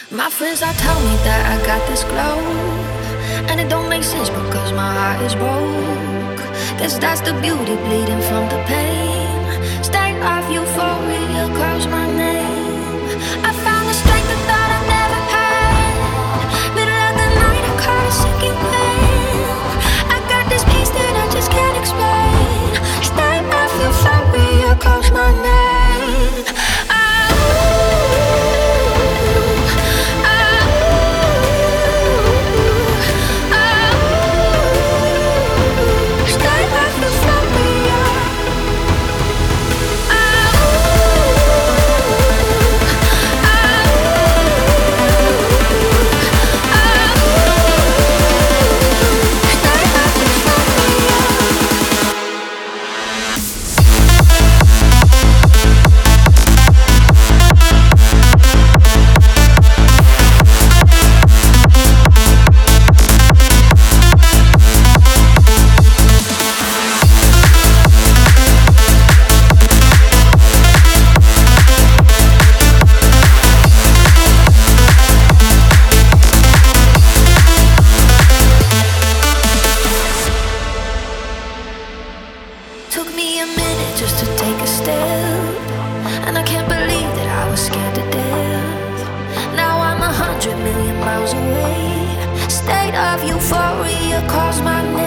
My friends all tell me that I got this glow, and it don't make sense because my heart is broke. Guess that's the beauty bleeding from the pain. State of euphoria calls my name. I found the strength I thought I never had. Middle of the night I caught a sinking pain. I got this peace that I just can't explain. State of euphoria calls my name. Took me a minute just to take a step, and I can't believe that I was scared to death. Now I'm 100 million miles away. State of euphoria calls my name.